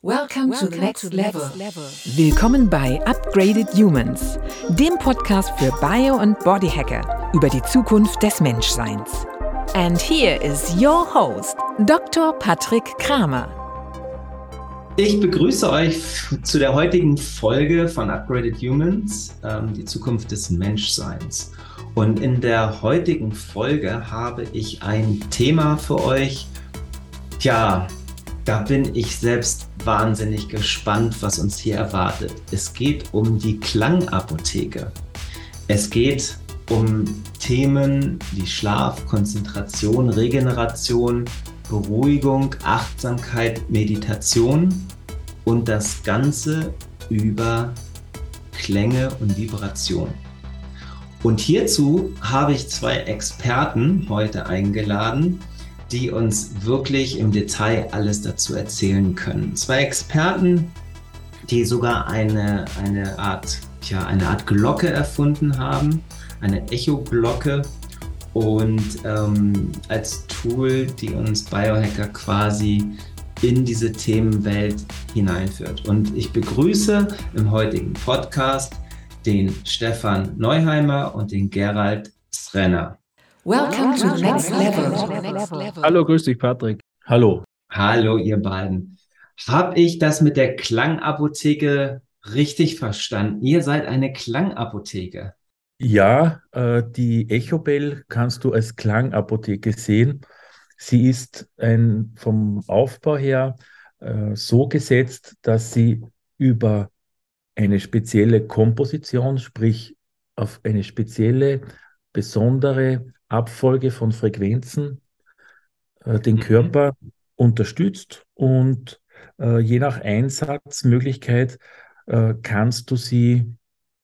Welcome to the next level. Willkommen bei Upgraded Humans, dem Podcast für Bio- und Bodyhacker über die Zukunft des Menschseins. And here is your host, Dr. Patrick Kramer. Ich begrüße euch zu der heutigen Folge von Upgraded Humans, die Zukunft des Menschseins. Und in der heutigen Folge habe ich ein Thema für euch. Tja, da bin ich selbst wahnsinnig gespannt, was uns hier erwartet. Es geht um die Klangapotheke. Es geht um Themen wie Schlaf, Konzentration, Regeneration, Beruhigung, Achtsamkeit, Meditation und das Ganze über Klänge und Vibration. Und hierzu habe ich zwei Experten heute eingeladen, die uns wirklich im Detail alles dazu erzählen können. Zwei Experten, die sogar eine Art Glocke erfunden haben, eine Echo-Glocke und als Tool, die uns Biohacker quasi in diese Themenwelt hineinführt. Und ich begrüße im heutigen Podcast den Stefan Neuheimer und den Gerald Srenner. Welcome to the next level. Hallo, grüß dich, Patrick. Hallo. Hallo, ihr beiden. Habe ich das mit der Klangapotheke richtig verstanden? Ihr seid eine Klangapotheke. Ja, die Echobell kannst du als Klangapotheke sehen. Sie ist vom Aufbau her so gesetzt, dass sie über eine spezielle Komposition, sprich auf eine spezielle, besondere Abfolge von Frequenzen den Körper unterstützt und je nach Einsatzmöglichkeit kannst du sie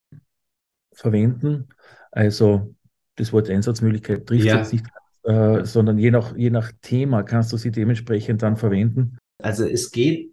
verwenden. Also das Wort Einsatzmöglichkeit trifft jetzt nicht, sondern je nach Thema kannst du sie dementsprechend dann verwenden. Also es geht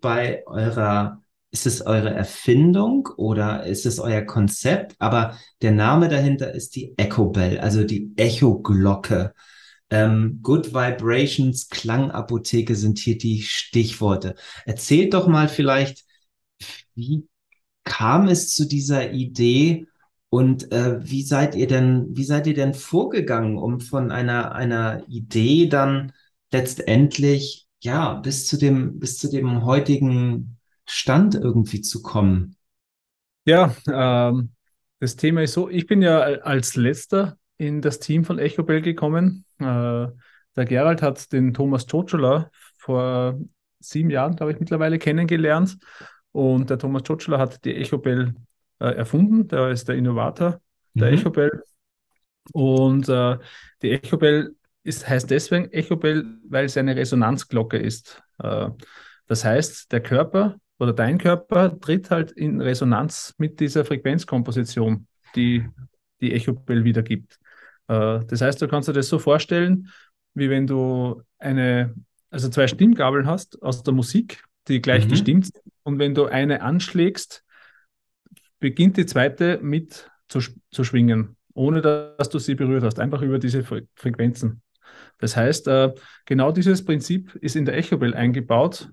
ist es eure Erfindung oder ist es euer Konzept? Aber der Name dahinter ist die Echobell, also die Echo-Glocke. Good Vibrations, Klangapotheke sind hier die Stichworte. Erzählt doch mal vielleicht, wie kam es zu dieser Idee und wie seid ihr denn vorgegangen, um von einer Idee dann letztendlich bis zu dem heutigen Stand irgendwie zu kommen? Ja, das Thema ist so, ich bin ja als Letzter in das Team von Echobell gekommen. Der Gerald hat den Thomas Tschotschula vor 7 Jahren, glaube ich, mittlerweile kennengelernt. Und der Thomas Tschotschula hat die Echobell erfunden. Der ist der Innovator der Echobell. Und die Echobell heißt deswegen Echobell, weil es eine Resonanzglocke ist. Das heißt, der Körper oder dein Körper tritt halt in Resonanz mit dieser Frequenzkomposition, die die Echobell wiedergibt. Das heißt, du kannst dir das so vorstellen, wie wenn du zwei Stimmgabeln hast aus der Musik, die gleich gestimmt sind. Und wenn du eine anschlägst, beginnt die zweite mit zu schwingen, ohne dass du sie berührt hast, einfach über diese Frequenzen. Das heißt, genau dieses Prinzip ist in der Echobell eingebaut.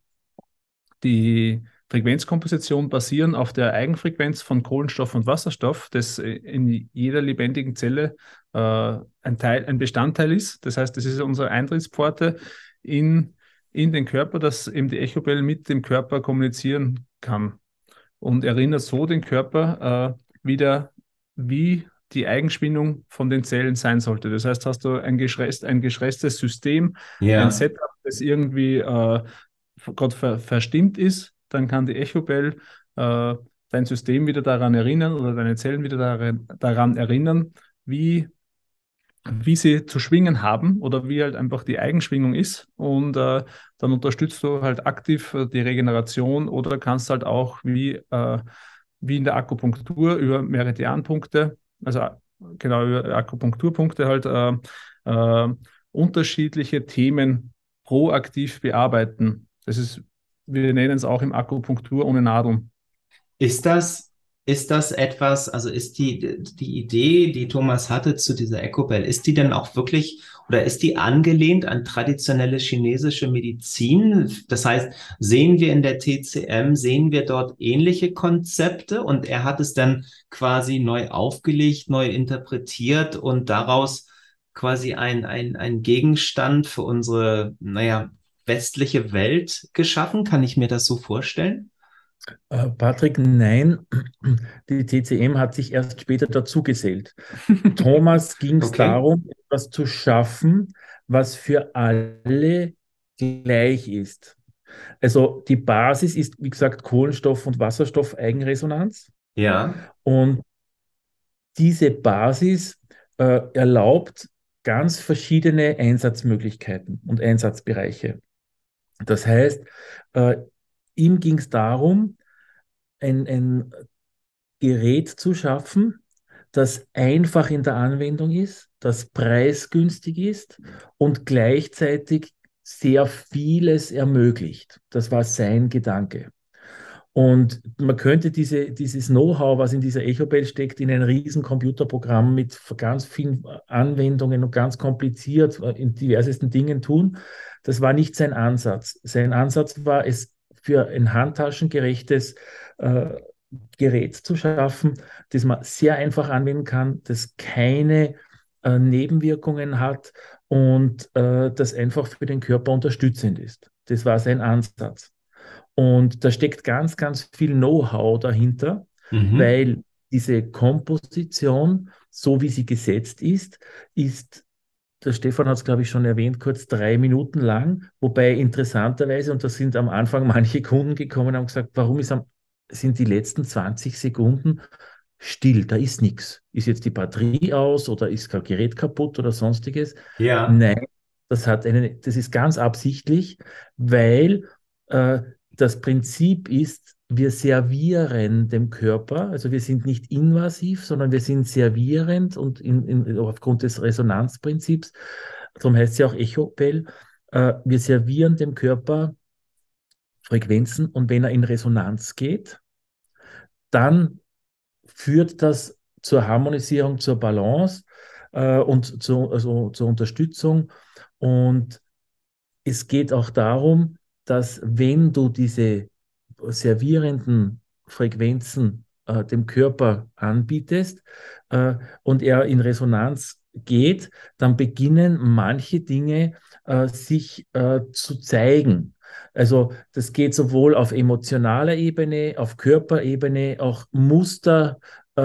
Die Frequenzkomposition basieren auf der Eigenfrequenz von Kohlenstoff und Wasserstoff, das in jeder lebendigen Zelle ein Bestandteil ist. Das heißt, das ist unsere Eintrittspforte in den Körper, dass eben die Echobell mit dem Körper kommunizieren kann und erinnert so den Körper wieder, wie die Eigenschwingung von den Zellen sein sollte. Das heißt, hast du ein geschresstes System, ein Setup, das irgendwie gerade verstimmt ist, dann kann die Echobell dein System wieder daran erinnern oder deine Zellen wieder daran erinnern, wie sie zu schwingen haben oder wie halt einfach die Eigenschwingung ist. Und dann unterstützt du halt aktiv die Regeneration oder kannst halt auch wie in der Akupunktur über Meridianpunkte, also genau über Akupunkturpunkte halt unterschiedliche Themen proaktiv bearbeiten. Wir nennen es auch im Akupunktur ohne Nadeln. Ist das ist das etwas, also ist die Idee, die Thomas hatte zu dieser Ecobell, ist die denn auch wirklich oder ist die angelehnt an traditionelle chinesische Medizin? Das heißt, sehen wir in der TCM, sehen wir dort ähnliche Konzepte und er hat es dann quasi neu aufgelegt, neu interpretiert und daraus quasi ein Gegenstand für unsere, naja, westliche Welt geschaffen? Kann ich mir das so vorstellen? Patrick, nein, die TCM hat sich erst später dazugesellt. Thomas ging es Okay. darum, etwas zu schaffen, was für alle gleich ist. Also die Basis ist, wie gesagt, Kohlenstoff- und Wasserstoff-Eigenresonanz. Ja. Und diese Basis erlaubt ganz verschiedene Einsatzmöglichkeiten und Einsatzbereiche. Das heißt, äh, ihm ging es darum, ein Gerät zu schaffen, das einfach in der Anwendung ist, das preisgünstig ist und gleichzeitig sehr vieles ermöglicht. Das war sein Gedanke. Und man könnte dieses Know-how, was in dieser Echobell steckt, in ein riesen Computerprogramm mit ganz vielen Anwendungen und ganz kompliziert in diversesten Dingen tun. Das war nicht sein Ansatz. Sein Ansatz war, es für ein handtaschengerechtes äh, Gerät zu schaffen, das man sehr einfach anwenden kann, das keine Nebenwirkungen hat und das einfach für den Körper unterstützend ist. Das war sein Ansatz. Und da steckt ganz, ganz viel Know-how dahinter, Mhm. weil diese Komposition, so wie sie gesetzt ist, der Stefan hat es, glaube ich, schon erwähnt, kurz 3 Minuten lang, wobei interessanterweise, und da sind am Anfang manche Kunden gekommen und haben gesagt, sind die letzten 20 Sekunden still, da ist nichts. Ist jetzt die Batterie aus oder ist kein Gerät kaputt oder sonstiges? Ja. Nein, das ist ganz absichtlich, weil äh, das Prinzip ist, wir servieren dem Körper, also wir sind nicht invasiv, sondern wir sind servierend und aufgrund des Resonanzprinzips, darum heißt es ja auch Echobell, wir servieren dem Körper Frequenzen und wenn er in Resonanz geht, dann führt das zur Harmonisierung, zur Balance und zur Unterstützung. Und es geht auch darum, dass wenn du diese servierenden Frequenzen dem Körper anbietest und er in Resonanz geht, dann beginnen manche Dinge sich zu zeigen. Also das geht sowohl auf emotionaler Ebene, auf Körperebene, auch Muster,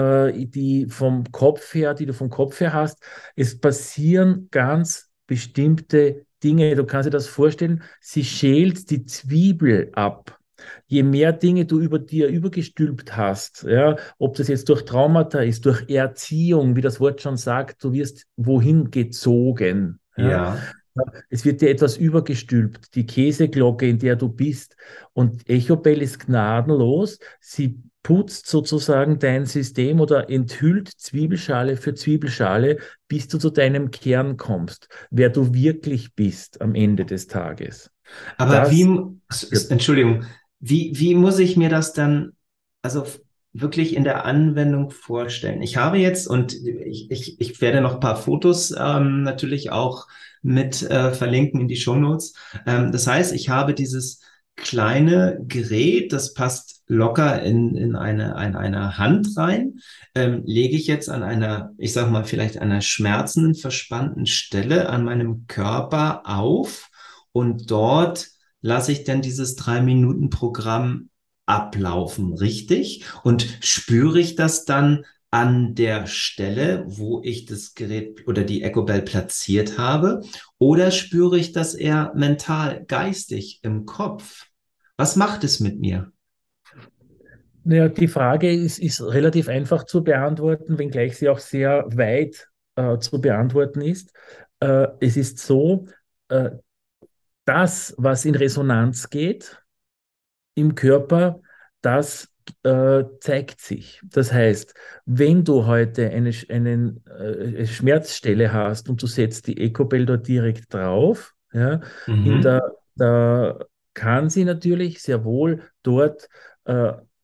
die du vom Kopf her hast. Es passieren ganz bestimmte Dinge. Du kannst dir das vorstellen, sie schält die Zwiebel ab. Je mehr Dinge du über dir übergestülpt hast, ja, ob das jetzt durch Traumata ist, durch Erziehung, wie das Wort schon sagt, du wirst wohin gezogen. Ja. Ja. Es wird dir etwas übergestülpt, die Käseglocke, in der du bist. Und Echobell ist gnadenlos. Sie putzt sozusagen dein System oder enthüllt Zwiebelschale für Zwiebelschale, bis du zu deinem Kern kommst, wer du wirklich bist am Ende des Tages. Aber Das Entschuldigung, wie muss ich mir das dann, also wirklich in der Anwendung vorstellen? Ich habe jetzt, und ich werde noch ein paar Fotos natürlich auch mit verlinken in die Shownotes. Das heißt, ich habe dieses kleine Gerät, das passt locker in eine Hand rein, lege ich jetzt an einer, ich sag mal, vielleicht einer schmerzenden, verspannten Stelle an meinem Körper auf. Und dort lasse ich dann dieses 3 Minuten Programm ablaufen, richtig? Und spüre ich das dann an der Stelle, wo ich das Gerät oder die Ecobell platziert habe? Oder spüre ich das eher mental, geistig im Kopf? Was macht es mit mir? Ja, die Frage ist relativ einfach zu beantworten, wenngleich sie auch sehr weit zu beantworten ist. Es ist so, äh, das, was in Resonanz geht im Körper, das zeigt sich. Das heißt, wenn du heute eine Schmerzstelle hast und du setzt die Ecobell dort direkt drauf, ja, Mhm. da kann sie natürlich sehr wohl dort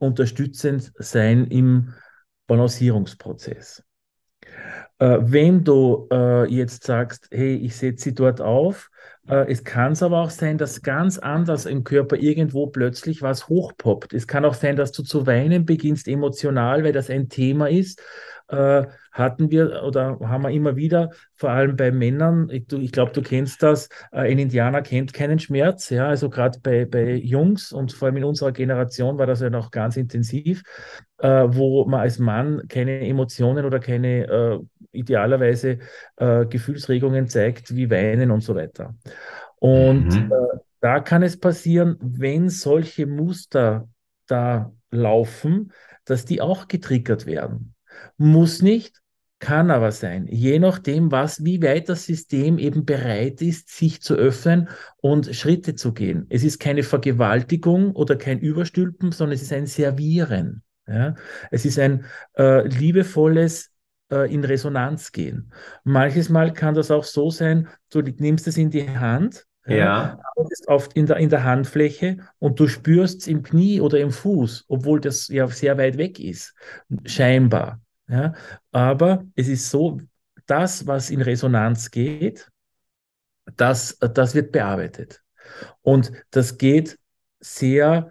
unterstützend sein im Balancierungsprozess. Wenn du jetzt sagst, hey, ich setze sie dort auf, es kann aber auch sein, dass ganz anders im Körper irgendwo plötzlich was hochpoppt. Es kann auch sein, dass du zu weinen beginnst emotional, weil das ein Thema ist. Hatten wir oder haben wir immer wieder, vor allem bei Männern, ich glaube, du kennst das, ein Indianer kennt keinen Schmerz, ja, also gerade bei Jungs und vor allem in unserer Generation war das ja noch ganz intensiv, wo man als Mann keine Emotionen oder keine idealerweise Gefühlsregungen zeigt, wie Weinen und so weiter. Und Mhm. da kann es passieren, wenn solche Muster da laufen, dass die auch getriggert werden. Muss nicht, kann aber sein. Je nachdem, wie weit das System eben bereit ist, sich zu öffnen und Schritte zu gehen. Es ist keine Vergewaltigung oder kein Überstülpen, sondern es ist ein Servieren. Ja? Es ist ein liebevolles in Resonanz gehen. Manches Mal kann das auch so sein, du nimmst es in die Hand, ja, Ja. arbeitest oft in der Handfläche und du spürst es im Knie oder im Fuß, obwohl das ja sehr weit weg ist, scheinbar. Ja. Aber es ist so, das, was in Resonanz geht, das wird bearbeitet. Und das geht sehr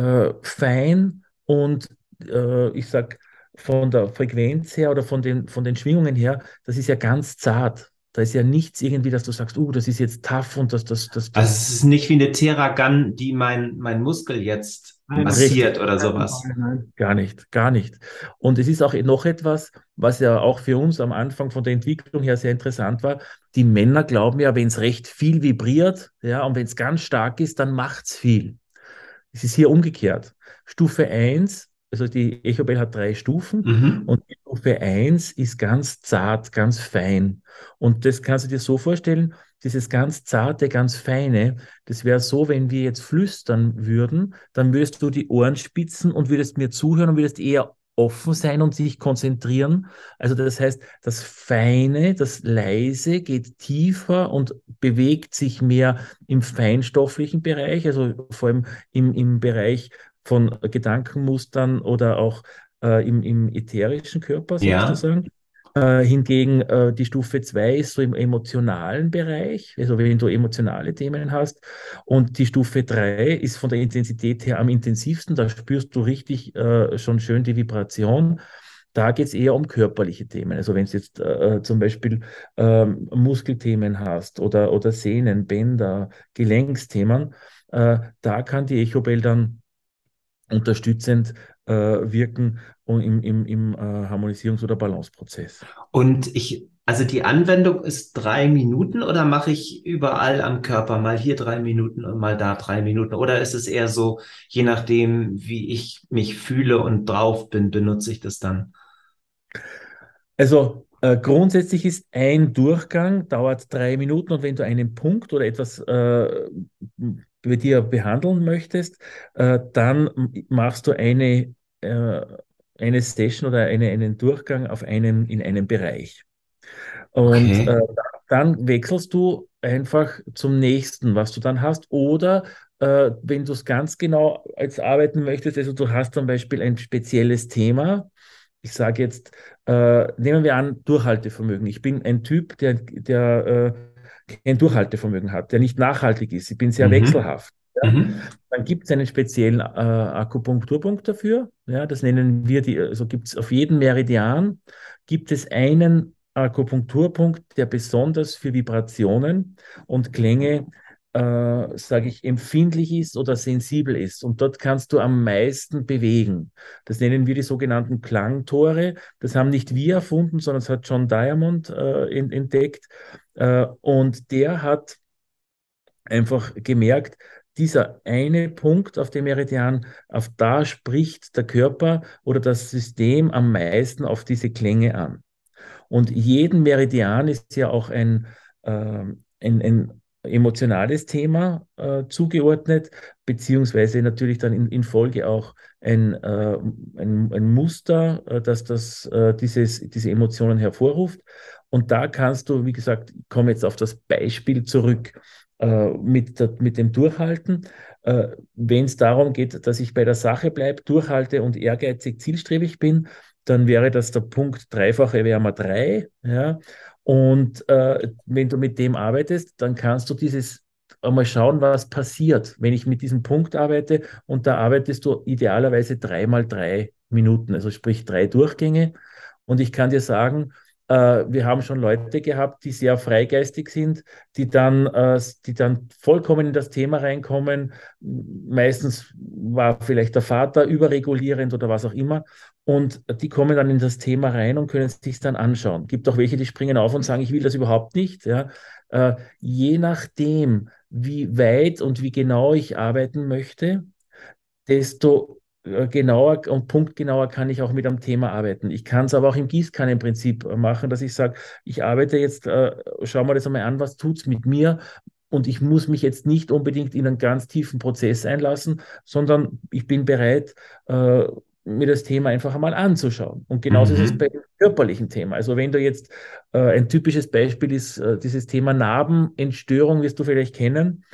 fein und ich sag von der Frequenz her oder von den Schwingungen her, das ist ja ganz zart. Da ist ja nichts irgendwie, dass du sagst, das ist jetzt tough und Also es ist nicht wie eine Theragun, die mein Muskel jetzt richtig. massiert oder sowas. Nein, gar nicht, gar nicht. Und es ist auch noch etwas, was ja auch für uns am Anfang von der Entwicklung her sehr interessant war. Die Männer glauben ja, wenn es recht viel vibriert, ja, und wenn es ganz stark ist, dann macht es viel. Es ist hier umgekehrt. Stufe eins, also die Echobell hat 3 Stufen Mhm. und die Stufe eins ist ganz zart, ganz fein. Und das kannst du dir so vorstellen, dieses ganz zarte, ganz feine, das wäre so, wenn wir jetzt flüstern würden, dann würdest du die Ohren spitzen und würdest mir zuhören und würdest eher offen sein und sich konzentrieren. Also das heißt, das Feine, das Leise geht tiefer und bewegt sich mehr im feinstofflichen Bereich, also vor allem im Bereich von Gedankenmustern oder auch im ätherischen Körper Ja. sozusagen. Hingegen die Stufe 2 ist so im emotionalen Bereich, also wenn du emotionale Themen hast. Und die Stufe 3 ist von der Intensität her am intensivsten. Da spürst du richtig schon schön die Vibration. Da geht es eher um körperliche Themen. Also wenn du jetzt zum Beispiel Muskelthemen hast oder Sehnen, Bänder, Gelenksthemen, da kann die Echobell dann unterstützend wirken und im Harmonisierungs- oder Balanceprozess. Und also die Anwendung ist 3 Minuten oder mache ich überall am Körper mal hier 3 Minuten und mal da 3 Minuten? Oder ist es eher so, je nachdem, wie ich mich fühle und drauf bin, benutze ich das dann? Also grundsätzlich ist ein Durchgang, dauert 3 Minuten und wenn du einen Punkt oder etwas bei dir behandeln möchtest, dann machst du eine Session oder einen Durchgang in einem Bereich. Und Okay. dann wechselst du einfach zum nächsten, was du dann hast. Oder wenn du es ganz genau als arbeiten möchtest, also du hast zum Beispiel ein spezielles Thema. Ich sage jetzt, nehmen wir an, Durchhaltevermögen. Ich bin ein Typ, der kein Durchhaltevermögen hat, der nicht nachhaltig ist. Ich bin sehr Mhm. wechselhaft. Ja? Mhm. Dann gibt es einen speziellen Akupunkturpunkt dafür. Ja, das nennen wir also gibt es auf jedem Meridian gibt es einen Akupunkturpunkt, der besonders für Vibrationen und Klänge, sage ich, empfindlich ist oder sensibel ist. Und dort kannst du am meisten bewegen. Das nennen wir die sogenannten Klangtore. Das haben nicht wir erfunden, sondern das hat John Diamond entdeckt. Und der hat einfach gemerkt, dieser eine Punkt auf dem Meridian, auf da spricht der Körper oder das System am meisten auf diese Klänge an. Und jeden Meridian ist ja auch ein emotionales Thema zugeordnet, beziehungsweise natürlich dann in Folge auch ein Muster, diese Emotionen hervorruft. Und da kannst du, wie gesagt, ich komme jetzt auf das Beispiel zurück. mit dem Durchhalten. Wenn es darum geht, dass ich bei der Sache bleibe, durchhalte und ehrgeizig, zielstrebig bin, dann wäre das der Punkt dreifache wäre mal 3. Ja? Und wenn du mit dem arbeitest, dann kannst du dieses einmal schauen, was passiert, wenn ich mit diesem Punkt arbeite. Und da arbeitest du idealerweise 3 mal 3 Minuten, also sprich 3 Durchgänge. Und ich kann dir sagen, wir haben schon Leute gehabt, die sehr freigeistig sind, die dann vollkommen in das Thema reinkommen. Meistens war vielleicht der Vater überregulierend oder was auch immer. Und die kommen dann in das Thema rein und können es sich dann anschauen. Gibt auch welche, die springen auf und sagen, ich will das überhaupt nicht. Ja. Je nachdem, wie weit und wie genau ich arbeiten möchte, desto genauer und punktgenauer kann ich auch mit einem Thema arbeiten. Ich kann es aber auch im Gießkannenprinzip machen, dass ich sage, ich arbeite jetzt, schau mal das einmal an, was tut es mit mir? Und ich muss mich jetzt nicht unbedingt in einen ganz tiefen Prozess einlassen, sondern ich bin bereit, mir das Thema einfach einmal anzuschauen. Und genauso ist es bei dem körperlichen Thema. Also wenn du jetzt, ein typisches Beispiel ist dieses Thema Narbenentstörung, wirst du vielleicht kennen,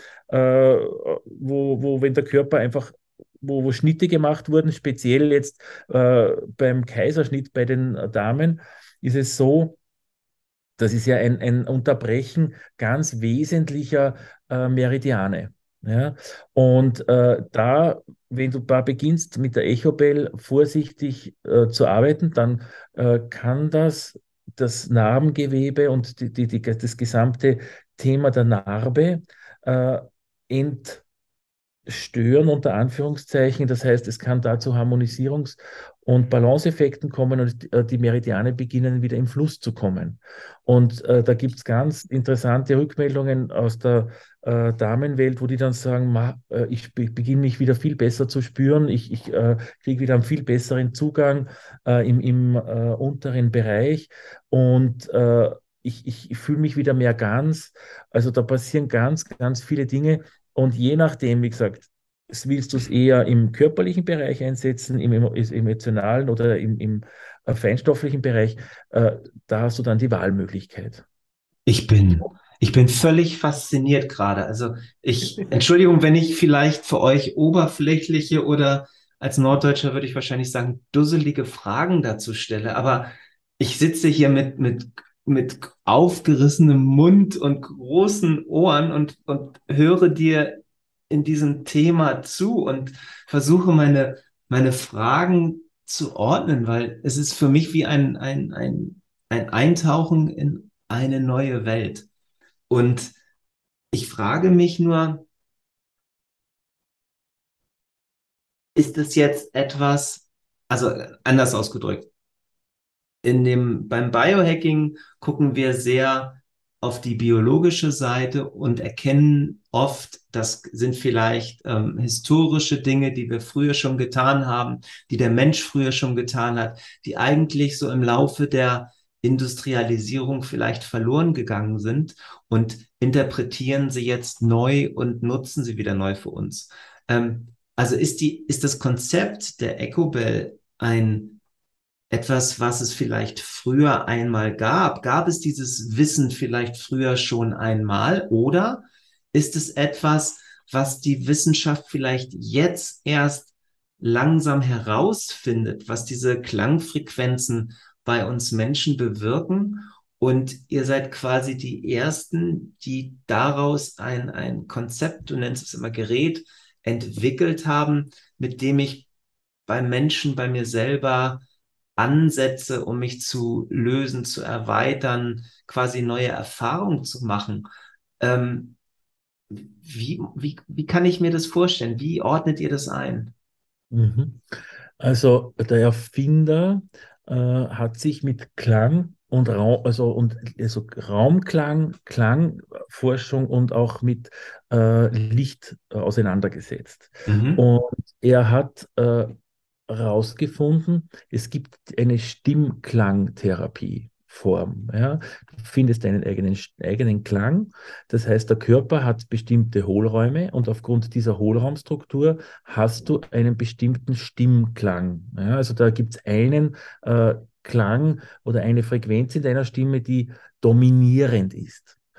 wo wenn der Körper einfach wo Schnitte gemacht wurden, speziell jetzt beim Kaiserschnitt bei den Damen, ist es so, das ist ja ein Unterbrechen ganz wesentlicher Meridiane. Ja? Und wenn du da beginnst mit der Echobell vorsichtig zu arbeiten, dann kann das Narbengewebe und das gesamte Thema der Narbe ent stören, unter Anführungszeichen. Das heißt, es kann da zu Harmonisierungs- und Balanceeffekten kommen und die Meridiane beginnen wieder im Fluss zu kommen. Und da gibt es ganz interessante Rückmeldungen aus der Damenwelt, wo die dann sagen, ich beginne mich wieder viel besser zu spüren, ich kriege wieder einen viel besseren Zugang im unteren Bereich und ich fühle mich wieder mehr ganz. Also da passieren ganz, ganz viele Dinge. Und je nachdem, wie gesagt, willst du es eher im körperlichen Bereich einsetzen, im emotionalen oder im feinstofflichen Bereich, da hast du dann die Wahlmöglichkeit. Ich bin, ich bin völlig fasziniert gerade. Also Entschuldigung, wenn ich vielleicht für euch oberflächliche oder als Norddeutscher würde ich wahrscheinlich sagen, dusselige Fragen dazu stelle, aber ich sitze hier mit aufgerissenem Mund und großen Ohren und höre dir in diesem Thema zu und versuche meine Fragen zu ordnen, weil es ist für mich wie ein Eintauchen in eine neue Welt. Und ich frage mich nur, ist es jetzt etwas, also anders ausgedrückt, beim Biohacking gucken wir sehr auf die biologische Seite und erkennen oft, das sind vielleicht historische Dinge, die wir früher schon getan haben, die der Mensch früher schon getan hat, die eigentlich so im Laufe der Industrialisierung vielleicht verloren gegangen sind und interpretieren sie jetzt neu und nutzen sie wieder neu für uns. Also ist das Konzept der Ecobell etwas, was es vielleicht früher einmal gab? Gab es dieses Wissen vielleicht früher schon einmal? Oder ist es etwas, was die Wissenschaft vielleicht jetzt erst langsam herausfindet, was diese Klangfrequenzen bei uns Menschen bewirken? Und ihr seid quasi die Ersten, die daraus ein Konzept, du nennst es immer Gerät, entwickelt haben, mit dem ich beim Menschen, bei mir selber Ansätze, um mich zu lösen, zu erweitern, quasi neue Erfahrungen zu machen. Ähm, wie kann ich mir das vorstellen? Wie ordnet ihr das ein? Mhm. Also der Erfinder hat sich mit Klang und also Raumklang, Klangforschung und auch mit Licht auseinandergesetzt. Mhm. Und er hat herausgefunden, es gibt eine Stimmklangtherapieform. Ja? Du findest deinen eigenen Klang. Das heißt, der Körper hat bestimmte Hohlräume und aufgrund dieser Hohlraumstruktur hast du einen bestimmten Stimmklang. Ja? Also da gibt es einen Klang oder eine Frequenz in deiner Stimme, die dominierend ist.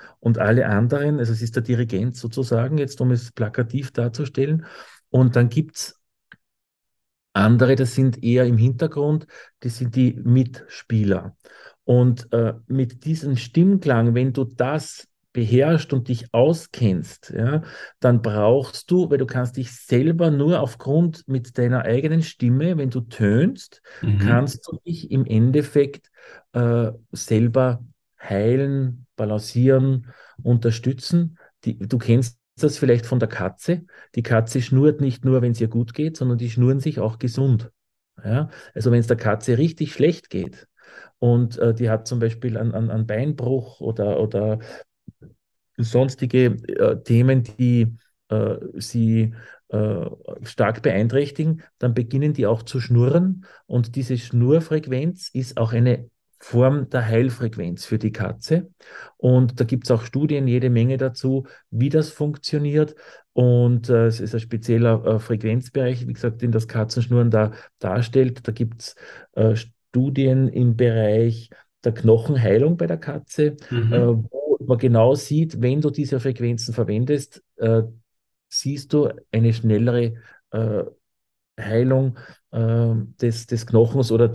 und alle anderen, also es ist der Dirigent sozusagen, jetzt um es plakativ darzustellen. Und dann gibt es andere, das sind eher im Hintergrund, das sind die Mitspieler. Und mit diesem Stimmklang, wenn du das beherrschst und dich auskennst, ja, dann brauchst du, weil du kannst dich selber nur aufgrund mit deiner eigenen Stimme, wenn du tönst, Mhm. kannst du dich im Endeffekt selber heilen, balancieren, unterstützen. Du kennst das vielleicht von der Katze. Die Katze schnurrt nicht nur, wenn es ihr gut geht, sondern die schnurren sich auch gesund. Ja? Also wenn es der Katze richtig schlecht geht und die hat zum Beispiel einen Beinbruch oder sonstige Themen, die sie äh, stark beeinträchtigen, dann beginnen die auch zu schnurren und diese Schnurfrequenz ist auch eine Form der Heilfrequenz für die Katze. Und da gibt es auch Studien, jede Menge dazu, wie das funktioniert. Und es ist ein spezieller Frequenzbereich, wie gesagt, den das Katzenschnurren da darstellt. Da gibt es Studien im Bereich der Knochenheilung bei der Katze, Mhm. wo man genau sieht, wenn du diese Frequenzen verwendest, siehst du eine schnellere äh, Heilung des Knochens oder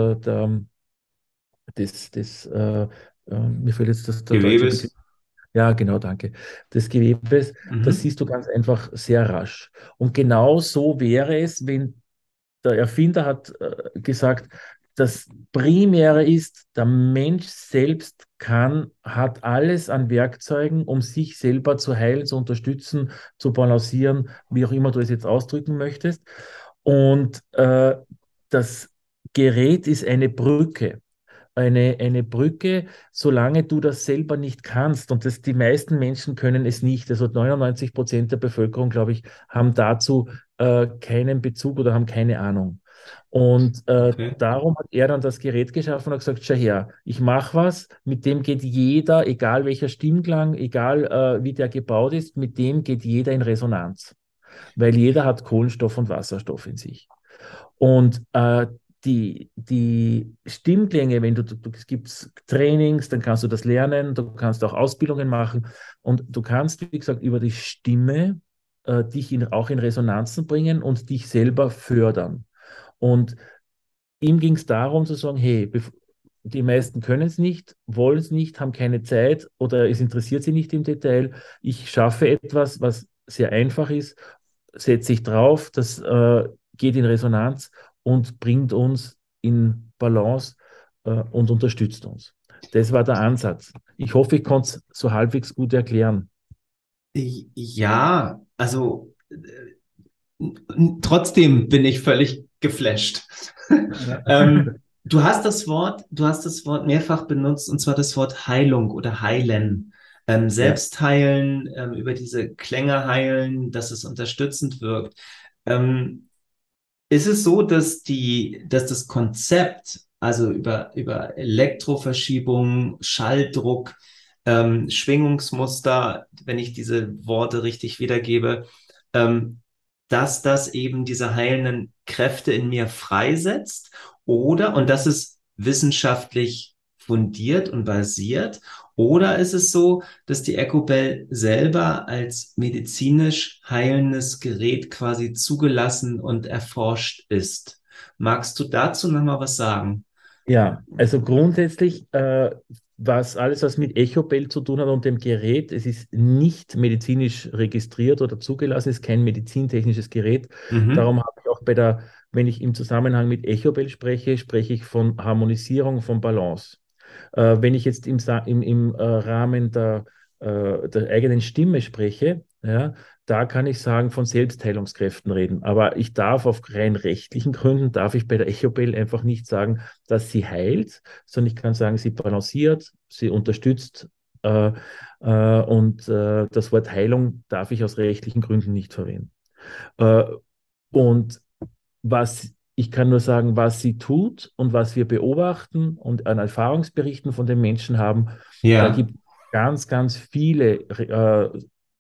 mir fällt jetzt der deutsche Begriff. Gewebes. Ja, genau, danke. Des Gewebes, das Mhm. siehst du ganz einfach sehr rasch. Und genau so wäre es, wenn der Erfinder hat gesagt, das Primäre ist, der Mensch selbst hat alles an Werkzeugen, um sich selber zu heilen, zu unterstützen, zu balancieren, wie auch immer du es jetzt ausdrücken möchtest. Und das Gerät ist eine Brücke. Eine Brücke, solange du das selber nicht kannst. Und die meisten Menschen können es nicht. Also 99% der Bevölkerung, glaube ich, haben dazu keinen Bezug oder haben keine Ahnung. Und Okay. darum hat er dann das Gerät geschaffen und hat gesagt, schau her, ich mache was, mit dem geht jeder, egal welcher Stimmklang, egal wie der gebaut ist, mit dem geht jeder in Resonanz, weil jeder hat Kohlenstoff und Wasserstoff in sich. Und die Stimmklänge, es gibt Trainings, dann kannst du das lernen, du kannst auch Ausbildungen machen und du kannst, wie gesagt, über die Stimme dich auch in Resonanzen bringen und dich selber fördern. Und ihm ging es darum zu sagen, hey, die meisten können es nicht, wollen es nicht, haben keine Zeit oder es interessiert sie nicht im Detail. Ich schaffe etwas, was sehr einfach ist, setze ich drauf, das geht in Resonanz und bringt uns in Balance und unterstützt uns. Das war der Ansatz. Ich hoffe, ich konnte es so halbwegs gut erklären. Ja, also trotzdem bin ich völlig geflasht. Ja. Du hast das Wort mehrfach benutzt, und zwar das Wort Heilung oder Heilen. Ja. Selbst heilen, über diese Klänge heilen, dass es unterstützend wirkt. Ähm, Ist es so, dass das Konzept, also über Elektroverschiebung, Schalldruck, Schwingungsmuster, wenn ich diese Worte richtig wiedergebe, ähm, dass das eben diese heilenden Kräfte in mir freisetzt, oder, und das ist wissenschaftlich fundiert und basiert, oder ist es so, dass die EcoBell selber als medizinisch heilendes Gerät quasi zugelassen und erforscht ist? Magst du dazu nochmal was sagen? Ja, also grundsätzlich, was mit Echobell zu tun hat und dem Gerät, es ist nicht medizinisch registriert oder zugelassen, es ist kein medizintechnisches Gerät. Mhm. Darum habe ich auch wenn ich im Zusammenhang mit Echobell spreche, spreche ich von Harmonisierung, von Balance. Wenn ich jetzt im Rahmen der eigenen Stimme spreche, ja, da kann ich sagen, von Selbstheilungskräften reden. Aber ich darf auf rein rechtlichen Gründen, darf ich bei der Echobell einfach nicht sagen, dass sie heilt, sondern ich kann sagen, sie balanciert, sie unterstützt das Wort Heilung darf ich aus rechtlichen Gründen nicht verwenden. Äh, und ich kann nur sagen, was sie tut und was wir beobachten und an Erfahrungsberichten von den Menschen haben, da Ja. gibt es ganz, ganz viele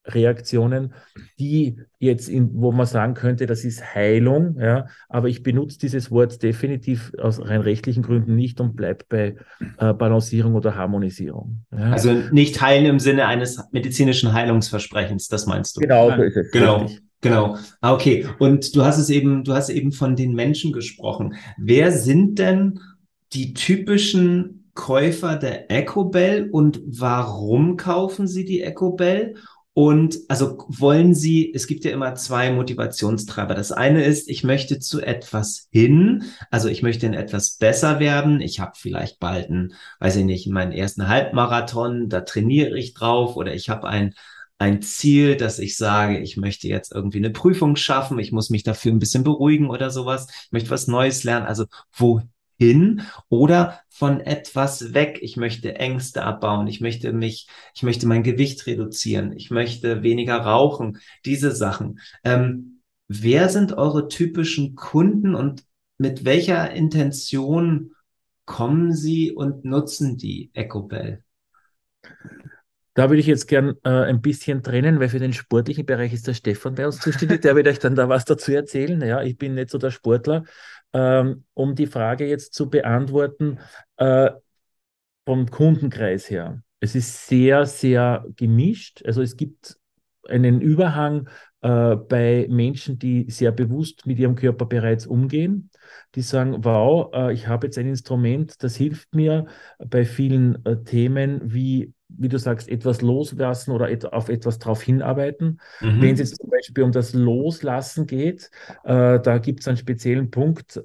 Reaktionen, die jetzt, wo man sagen könnte, das ist Heilung, ja, aber ich benutze dieses Wort definitiv aus rein rechtlichen Gründen nicht und bleibe bei Balancierung oder Harmonisierung. Ja. Also nicht heilen im Sinne eines medizinischen Heilungsversprechens, das meinst du? Genau, so ist es. Genau, Richtig. genau. Ah, okay. Und du hast eben von den Menschen gesprochen. Wer sind denn die typischen Käufer der Ecobell und warum kaufen sie die Ecobell? Und also wollen sie, es gibt ja immer zwei Motivationstreiber. Das eine ist, ich möchte zu etwas hin, also ich möchte in etwas besser werden. Ich habe vielleicht bald einen, weiß ich nicht, meinen ersten Halbmarathon, da trainiere ich drauf oder ich habe ein Ziel, dass ich sage, ich möchte jetzt irgendwie eine Prüfung schaffen, ich muss mich dafür ein bisschen beruhigen oder sowas, ich möchte was Neues lernen, also wohin oder von etwas weg, ich möchte Ängste abbauen, ich möchte mein Gewicht reduzieren, ich möchte weniger rauchen, diese Sachen. Wer sind eure typischen Kunden und mit welcher Intention kommen sie und nutzen die Ecobell? Da würde ich jetzt gern ein bisschen trennen, weil für den sportlichen Bereich ist der Stefan bei uns zuständig. Der wird euch dann da was dazu erzählen. Ja, ich bin nicht so der Sportler. Um die Frage jetzt zu beantworten, vom Kundenkreis her. Es ist sehr, sehr gemischt. Also es gibt einen Überhang bei Menschen, die sehr bewusst mit ihrem Körper bereits umgehen, die sagen, wow, ich habe jetzt ein Instrument, das hilft mir bei vielen Themen, wie du sagst, etwas loslassen oder auf etwas drauf hinarbeiten. Wenn es jetzt zum Beispiel um das Loslassen geht, da gibt es einen speziellen Punkt,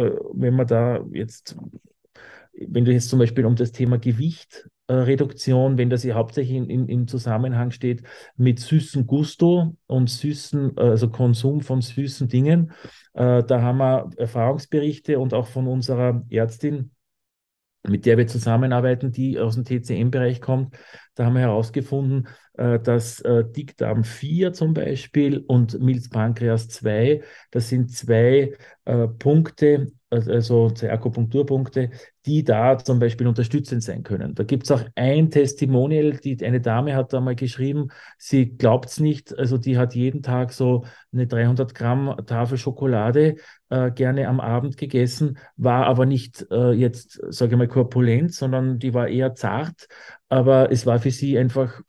wenn du jetzt zum Beispiel um das Thema Gewichtreduktion, wenn das hier hauptsächlich im Zusammenhang steht mit süßen Gusto und also Konsum von süßen Dingen, da haben wir Erfahrungsberichte und auch von unserer Ärztin, mit der wir zusammenarbeiten, die aus dem TCM-Bereich kommt, da haben wir herausgefunden, dass Dickdarm 4 zum Beispiel und Milz-Pankreas 2, das sind zwei Punkte, also zwei Akupunkturpunkte, die da zum Beispiel unterstützend sein können. Da gibt es auch ein Testimonial, eine Dame hat da mal geschrieben, sie glaubt es nicht, also die hat jeden Tag so eine 300 Gramm Tafel Schokolade gerne am Abend gegessen, war aber nicht jetzt, sage ich mal, korpulent, sondern die war eher zart, aber es war für sie einfach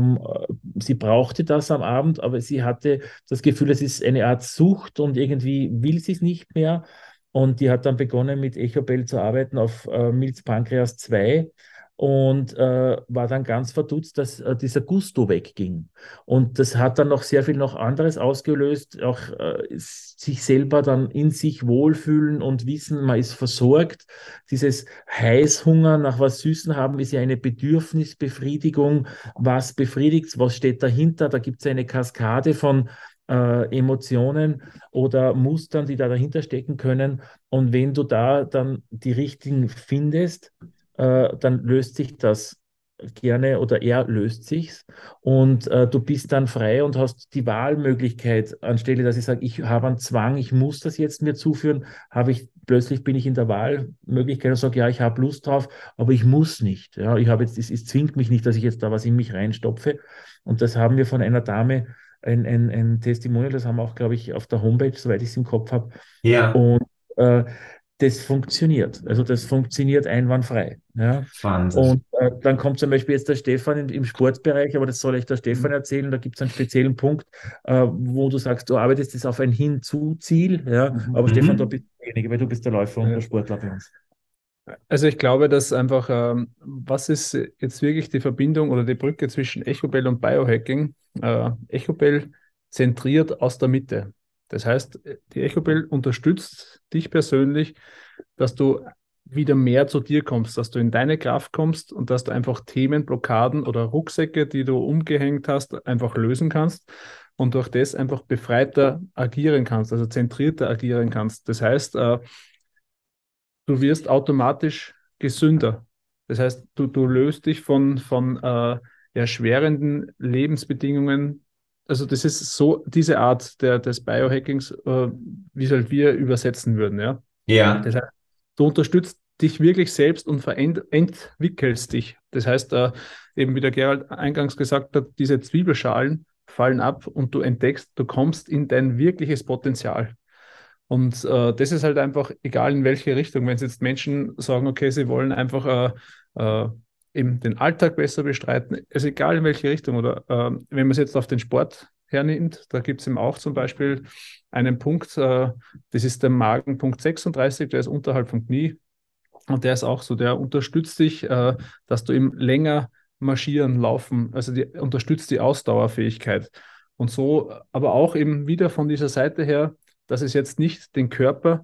sie brauchte das am Abend, aber sie hatte das Gefühl, es ist eine Art Sucht und irgendwie will sie es nicht mehr. Und die hat dann begonnen mit Echobell zu arbeiten auf Milz-Pankreas 2 und war dann ganz verdutzt, dass dieser Gusto wegging. Und das hat dann noch sehr viel noch anderes ausgelöst, auch sich selber dann in sich wohlfühlen und wissen, man ist versorgt. Dieses Heißhunger nach was Süßen haben ist ja eine Bedürfnisbefriedigung. Was befriedigt, was steht dahinter? Da gibt es eine Kaskade von Emotionen oder Mustern, die da dahinter stecken können. Und wenn du da dann die richtigen findest, dann löst sich das gerne oder er löst sich's und du bist dann frei und hast die Wahlmöglichkeit, anstelle dass ich sage, ich habe einen Zwang, ich muss das jetzt mir zuführen, plötzlich bin ich in der Wahlmöglichkeit und sage, ja, ich habe Lust drauf, aber ich muss nicht. Ja, es zwingt mich nicht, dass ich jetzt da was in mich reinstopfe. Und das haben wir von einer Dame, ein Testimonial, das haben wir auch, glaube ich, auf der Homepage, soweit ich es im Kopf habe. Ja. Und das funktioniert. Also das funktioniert einwandfrei. Ja. Wahnsinn. Und dann kommt zum Beispiel jetzt der Stefan im Sportbereich, aber das soll euch der Stefan erzählen. Da gibt es einen speziellen Punkt, wo du sagst, du arbeitest jetzt auf ein Hinzu-Ziel. Ja. Aber Stefan, da bist du derjenige, weil du bist der Läufer und der Sportler bei uns. Also ich glaube, dass einfach, was ist jetzt wirklich die Verbindung oder die Brücke zwischen Echobell und Biohacking? Echobell zentriert aus der Mitte. Das heißt, die Echobell unterstützt dich persönlich, dass du wieder mehr zu dir kommst, dass du in deine Kraft kommst und dass du einfach Themen, Blockaden oder Rucksäcke, die du umgehängt hast, einfach lösen kannst und durch das einfach befreiter agieren kannst, also zentrierter agieren kannst. Das heißt, du wirst automatisch gesünder. Das heißt, du löst dich von erschwerenden Lebensbedingungen. Also das ist so diese Art des Biohackings, wie es halt wir übersetzen würden. Ja? Ja. Das heißt, du unterstützt dich wirklich selbst und entwickelst dich. Das heißt, eben wie der Gerald eingangs gesagt hat, diese Zwiebelschalen fallen ab und du entdeckst, du kommst in dein wirkliches Potenzial. Und das ist halt einfach egal in welche Richtung. Wenn jetzt Menschen sagen, okay, sie wollen einfach eben den Alltag besser bestreiten, also egal in welche Richtung. Oder wenn man es jetzt auf den Sport hernimmt, da gibt es eben auch zum Beispiel einen Punkt, das ist der Magenpunkt 36, der ist unterhalb vom Knie. Und der ist auch so, der unterstützt dich, dass du eben länger marschieren, laufen, also die unterstützt die Ausdauerfähigkeit. Und so, aber auch eben wieder von dieser Seite her, dass es jetzt nicht den Körper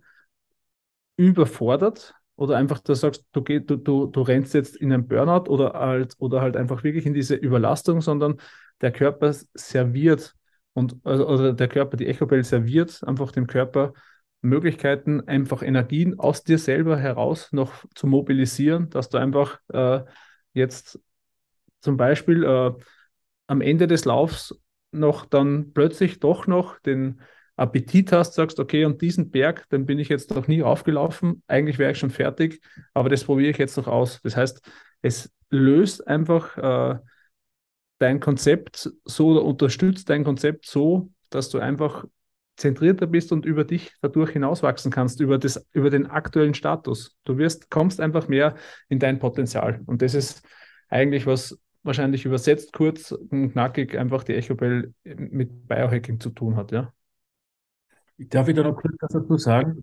überfordert oder einfach du sagst, du rennst jetzt in einen Burnout oder halt einfach wirklich in diese Überlastung, sondern der Körper serviert oder der Körper, die Echobell serviert einfach dem Körper Möglichkeiten, einfach Energien aus dir selber heraus noch zu mobilisieren, dass du einfach jetzt zum Beispiel am Ende des Laufs noch dann plötzlich doch noch den Appetit hast, sagst, okay, und diesen Berg, den bin ich jetzt noch nie aufgelaufen, eigentlich wäre ich schon fertig, aber das probiere ich jetzt noch aus. Das heißt, es löst einfach dein Konzept so oder unterstützt dein Konzept so, dass du einfach zentrierter bist und über dich dadurch hinauswachsen kannst, über den aktuellen Status. Kommst einfach mehr in dein Potenzial. Und das ist eigentlich was wahrscheinlich übersetzt, kurz und knackig, einfach die Echobell mit Biohacking zu tun hat, ja. Darf ich da noch kurz was dazu sagen?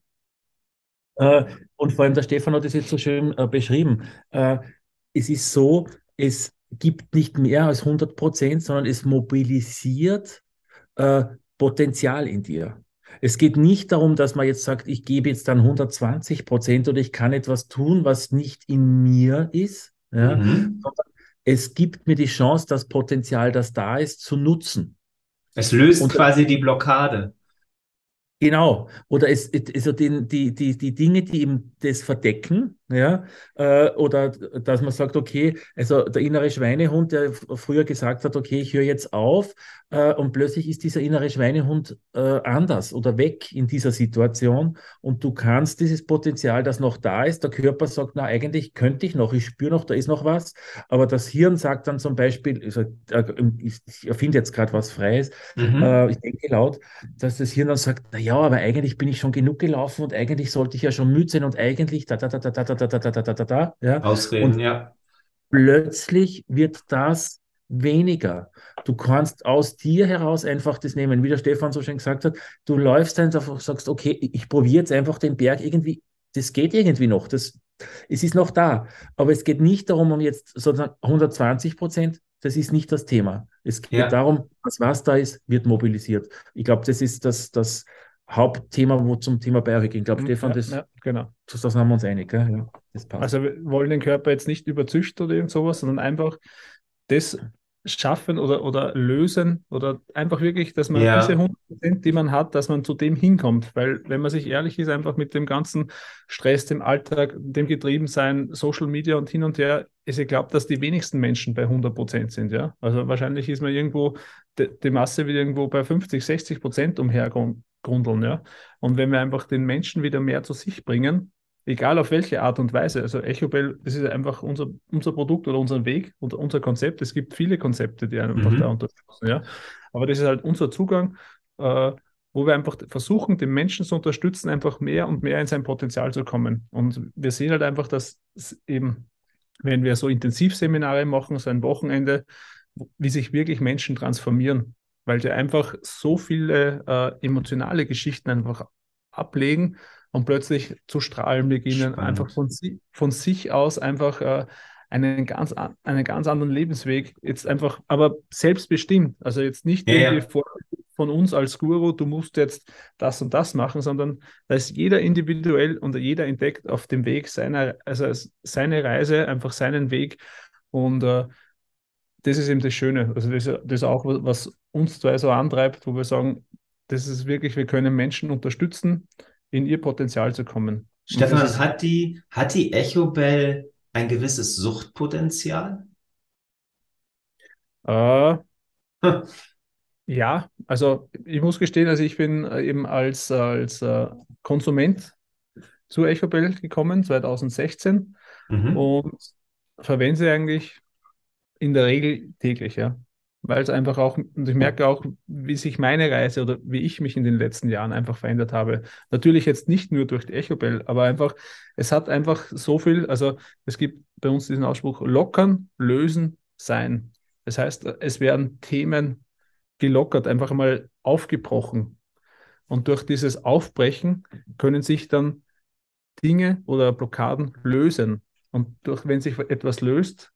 Und vor allem der Stefan hat es jetzt so schön beschrieben. Es ist so, es gibt nicht mehr als 100%, sondern es mobilisiert Potenzial in dir. Es geht nicht darum, dass man jetzt sagt, ich gebe jetzt dann 120% oder ich kann etwas tun, was nicht in mir ist, ja, sondern es gibt mir die Chance, das Potenzial, das da ist, zu nutzen. Es löst quasi die Blockade. Genau, oder also die Dinge, die eben das verdecken, ja, oder dass man sagt, okay, also der innere Schweinehund, der früher gesagt hat, okay, ich höre jetzt auf, und plötzlich ist dieser innere Schweinehund anders oder weg in dieser Situation und du kannst dieses Potenzial, das noch da ist, der Körper sagt, na, eigentlich könnte ich noch, ich spüre noch, da ist noch was, aber das Hirn sagt dann zum Beispiel, also, ich erfinde jetzt gerade was Freies, ich denke laut, dass das Hirn dann sagt, na ja, aber eigentlich bin ich schon genug gelaufen und eigentlich sollte ich ja schon müde sein und eigentlich ja. Ausreden, Und ja. plötzlich wird das weniger. Du kannst aus dir heraus einfach das nehmen, wie der Stefan so schön gesagt hat, du läufst einfach, sagst, okay, ich probiere jetzt einfach den Berg irgendwie, das geht irgendwie noch, es ist noch da, aber es geht nicht darum, um jetzt sozusagen 120%, das ist nicht das Thema. Es geht darum, was da ist, wird mobilisiert. Ich glaube, das ist das Hauptthema, wo zum Thema Biohacking. Ich glaube, Stefan, genau. das haben wir uns einig, gell? Ja, das passt. Also wir wollen den Körper jetzt nicht überzüchten oder irgend sowas, sondern einfach das schaffen oder lösen oder einfach wirklich, dass man diese 100%, die man hat, dass man zu dem hinkommt. Weil, wenn man sich ehrlich ist, einfach mit dem ganzen Stress, dem Alltag, dem Getriebensein, Social Media und hin und her, ist ich glaube, dass die wenigsten Menschen bei 100% sind. Ja? Also wahrscheinlich ist man irgendwo, die Masse wird irgendwo bei 50-60% umhergrundeln. Ja? Und wenn wir einfach den Menschen wieder mehr zu sich bringen, egal auf welche Art und Weise. Also Echobell, das ist einfach unser Produkt oder unser Weg und unser Konzept. Es gibt viele Konzepte, die einfach da unterstützen. Ja? Aber das ist halt unser Zugang, wo wir einfach versuchen, den Menschen zu unterstützen, einfach mehr und mehr in sein Potenzial zu kommen. Und wir sehen halt einfach, dass eben, wenn wir so Intensivseminare machen, so ein Wochenende, wie sich wirklich Menschen transformieren, weil die einfach so viele emotionale Geschichten einfach ablegen und plötzlich zu strahlen beginnen, einfach von sich aus einfach einen ganz anderen Lebensweg, jetzt einfach, aber selbstbestimmt, also jetzt nicht irgendwie von uns als Guru, du musst jetzt das und das machen, sondern da ist jeder individuell und jeder entdeckt auf dem Weg seine Reise, einfach seinen Weg und das ist eben das Schöne, also das ist auch, was uns zwei so antreibt, wo wir sagen, das ist wirklich, wir können Menschen unterstützen, in ihr Potenzial zu kommen. Stefan, hat die Echobell ein gewisses Suchtpotenzial? Ja, also ich muss gestehen, also ich bin eben als Konsument zu Echobell gekommen, 2016 und verwende sie eigentlich in der Regel täglich, ja. weil es einfach auch, und ich merke auch, wie sich meine Reise oder wie ich mich in den letzten Jahren einfach verändert habe. Natürlich jetzt nicht nur durch die Echobell, aber einfach, es hat einfach so viel, also es gibt bei uns diesen Ausspruch, lockern, lösen, sein. Das heißt, es werden Themen gelockert, einfach mal aufgebrochen. Und durch dieses Aufbrechen können sich dann Dinge oder Blockaden lösen. Und durch, wenn sich etwas löst,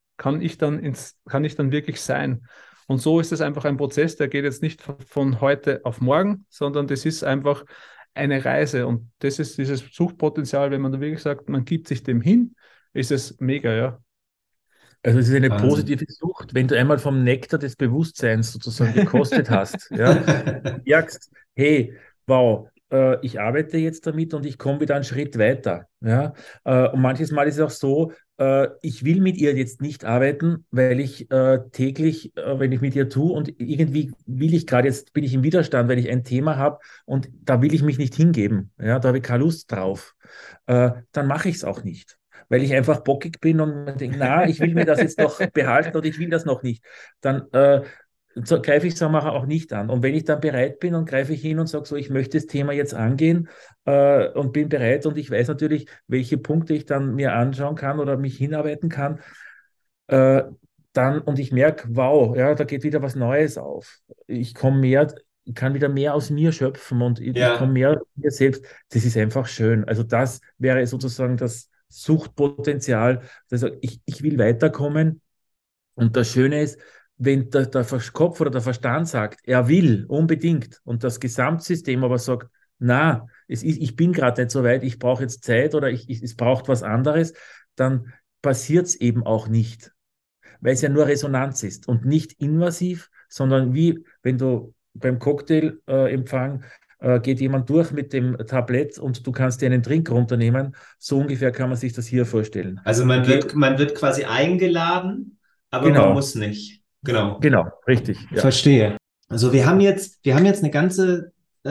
kann ich dann wirklich sein. Und so ist es einfach ein Prozess, der geht jetzt nicht von heute auf morgen, sondern das ist einfach eine Reise. Und das ist dieses Suchtpotenzial, wenn man da wirklich sagt, man gibt sich dem hin, ist es mega, ja. Also es ist eine Wahnsinn. positive Sucht, wenn du einmal vom Nektar des Bewusstseins sozusagen gekostet hast, ja, merkst, hey, wow, ich arbeite jetzt damit und ich komme wieder einen Schritt weiter. Ja? Und manches Mal ist es auch so, ich will mit ihr jetzt nicht arbeiten, weil ich täglich, wenn ich mit ihr tue und irgendwie will ich gerade jetzt, bin ich im Widerstand, weil ich ein Thema habe und da will ich mich nicht hingeben. Ja? Da habe ich keine Lust drauf. Dann mache ich es auch nicht, weil ich einfach bockig bin und mir denke, na, ich will mir das jetzt noch behalten oder ich will das noch nicht. Dann so greife ich es auch nicht an. Und wenn ich dann bereit bin und greife ich hin und sage so, ich möchte das Thema jetzt angehen und bin bereit und ich weiß natürlich, welche Punkte ich dann mir anschauen kann oder mich hinarbeiten kann, äh, dann und ich merke, wow, ja, da geht wieder was Neues auf. Ich komme mehr, ich kann wieder mehr aus mir schöpfen und ich komme Ja, mehr aus mir selbst. Das ist einfach schön. Also das wäre sozusagen das Suchtpotenzial. Also ich will weiterkommen und das Schöne ist, wenn der Kopf oder der Verstand sagt, er will unbedingt und das Gesamtsystem aber sagt, na, ich bin gerade nicht so weit, ich brauche jetzt Zeit oder es braucht was anderes, dann passiert es eben auch nicht, weil es ja nur Resonanz ist und nicht invasiv, sondern wie wenn du beim Cocktailempfang geht jemand durch mit dem Tablett und du kannst dir einen Drink runternehmen. So ungefähr kann man sich das hier vorstellen. also Du gehst, man wird quasi eingeladen, aber man genau, muss nicht. Genau. genau, richtig, ja. Verstehe. Also wir haben jetzt eine ganze,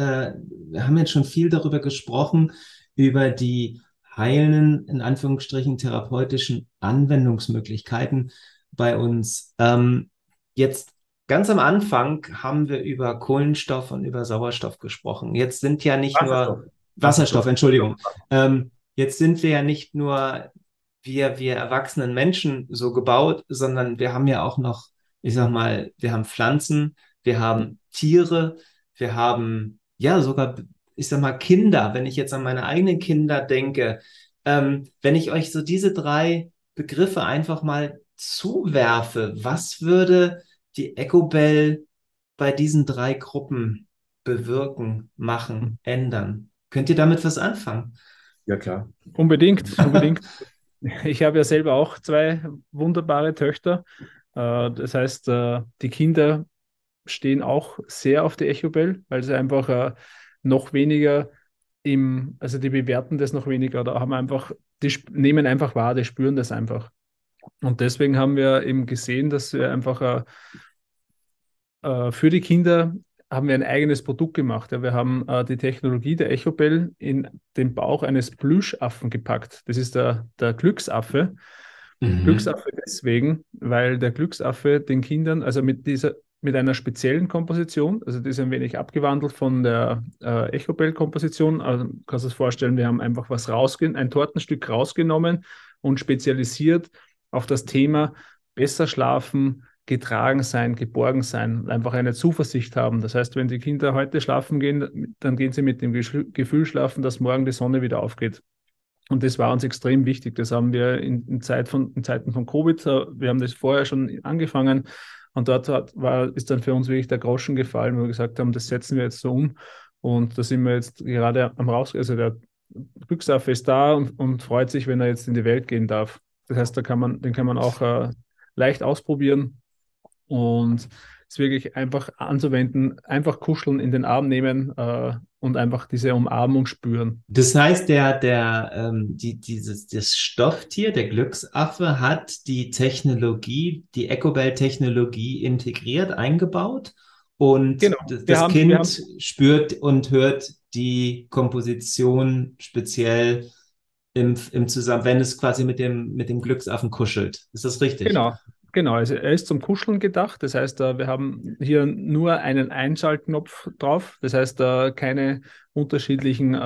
wir haben jetzt schon viel darüber gesprochen, über die heilenden, in Anführungsstrichen, therapeutischen Anwendungsmöglichkeiten bei uns. Jetzt ganz am Anfang haben wir über Kohlenstoff und über Sauerstoff gesprochen. Jetzt sind ja nicht nur Wasserstoff. Wasserstoff, Wasserstoff. Entschuldigung. Jetzt sind wir ja nicht nur wir erwachsenen Menschen so gebaut, sondern wir haben ja auch noch, ich sag mal, wir haben Pflanzen, wir haben Tiere, wir haben ja sogar, ich sag mal, Kinder. Wenn ich jetzt an meine eigenen Kinder denke, wenn ich euch so diese drei Begriffe einfach mal zuwerfe, was würde die Ecobell bei diesen drei Gruppen bewirken, machen, ändern? Könnt ihr damit was anfangen? Ja, klar. Unbedingt, unbedingt. Ich habe ja selber auch zwei wunderbare Töchter. Das heißt, die Kinder stehen auch sehr auf die Echobell, weil sie einfach noch weniger also die bewerten das noch weniger oder haben einfach, nehmen einfach wahr, die spüren das einfach. Und deswegen haben wir eben gesehen, dass wir einfach für die Kinder haben wir ein eigenes Produkt gemacht. Ja, wir haben die Technologie der Echobell in den Bauch eines Plüschaffen gepackt. Das ist der Glücksaffe. Mhm. Glücksaffe deswegen, weil der Glücksaffe den Kindern, also mit einer speziellen Komposition, also die ist ein wenig abgewandelt von der Echobell-Komposition. Also kannst du dir vorstellen, wir haben einfach ein Tortenstück rausgenommen und spezialisiert auf das Thema besser schlafen, getragen sein, geborgen sein, einfach eine Zuversicht haben. Das heißt, wenn die Kinder heute schlafen gehen, dann gehen sie mit dem Gefühl schlafen, dass morgen die Sonne wieder aufgeht. Und das war uns extrem wichtig. Das haben wir in Zeiten von Covid, wir haben das vorher schon angefangen und dort ist dann für uns wirklich der Groschen gefallen, wo wir gesagt haben, das setzen wir jetzt so um. Und da sind wir jetzt gerade am Raus, also der Glücksaffe ist da und freut sich, wenn er jetzt in die Welt gehen darf. Das heißt, den kann man auch leicht ausprobieren und es wirklich einfach anzuwenden, einfach kuscheln, in den Arm nehmen und einfach diese Umarmung spüren. Das heißt, das Stofftier, der Glücksaffe, hat die Technologie, die Ecobell-Technologie integriert, eingebaut und Genau. das Wir Kind haben spürt und hört die Komposition speziell im Zusammen, wenn es quasi mit dem Glücksaffen kuschelt. Ist das richtig? Genau, Genau, also er ist zum Kuscheln gedacht. Das heißt, wir haben hier nur einen Einschaltknopf drauf. Das heißt, keine unterschiedlichen